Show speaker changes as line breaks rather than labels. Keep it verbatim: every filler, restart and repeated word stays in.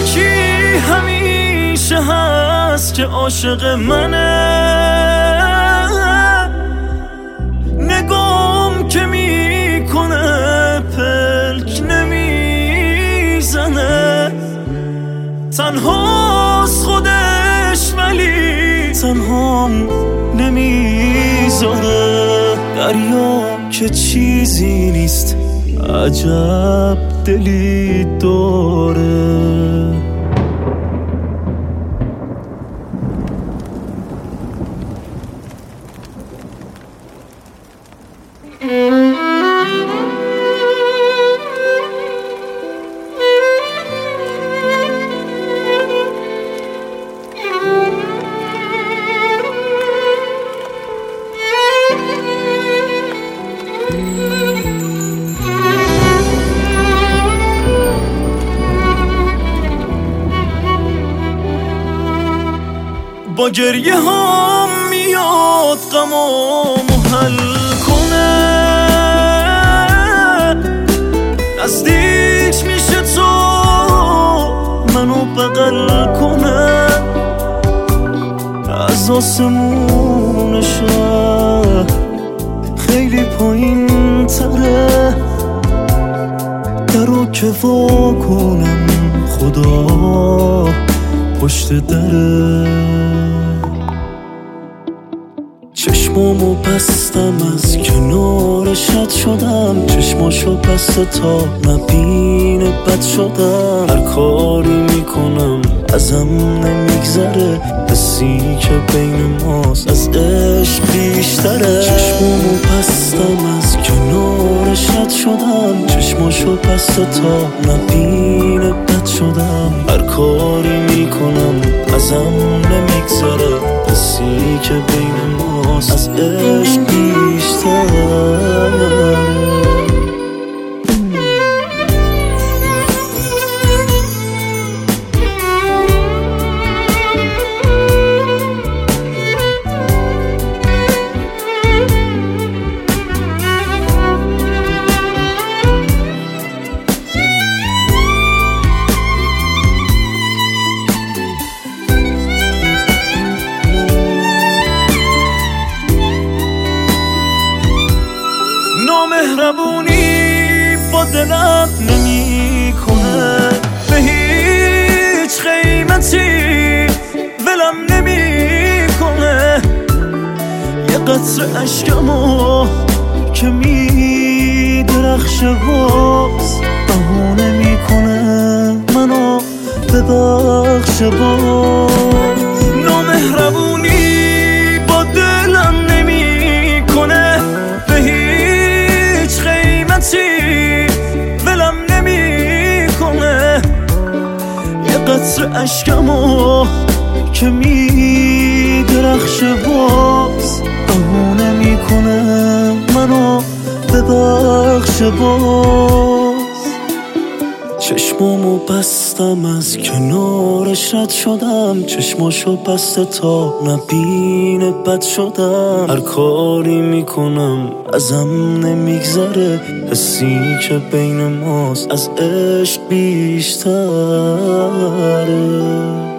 یکی همیشه هست که عاشق منه، نگام که میکنه پلک نمیزنه، تنهاست خودش ولی تنهام نمیذاره. دریا که چیزی نیست عجب دلی داره. با گریه هم میاد غمامو حل کنه، نزدیک میشه تو منو بغل کنه، از آسمون شهر خیلی پایین تره، درو که وا کنم خدا پشت دره. چشمامو بستم از کنارش رد شدم، چشماشو بسته تا نبینه بد شدم، هر کاری میکنم ازم نمیگذره، حسی که بین ماست از عشق بیشتره. چشمامو بستم از کنارش رد شدم، چشماشو بسته تا نبینه بد شدم، هر کاری میکنم ازم نمیگذره، حسی که بین ماست از عشق بیشتره. مهربونی با دلم نمی کنه، به هیچ قیمتی ولم نمی کنه، یه قطره اشکمو که می درخشه باز بهونه می کنه منو ببخشه باز. نامهربونی با دلم نمی کنه، به هیچ قیمتی ولم نمی کنه، یه قطره اشکمو که می درخشه باز بهونه می کنه منو ببخشه باز. چشمامو بستم از کنارش رد شدم، چشماشو بسته تا نبینه بد شدم، هر کاری میکنم ازم نمیگذره، حسی که بین ماست از عشق بیشتره.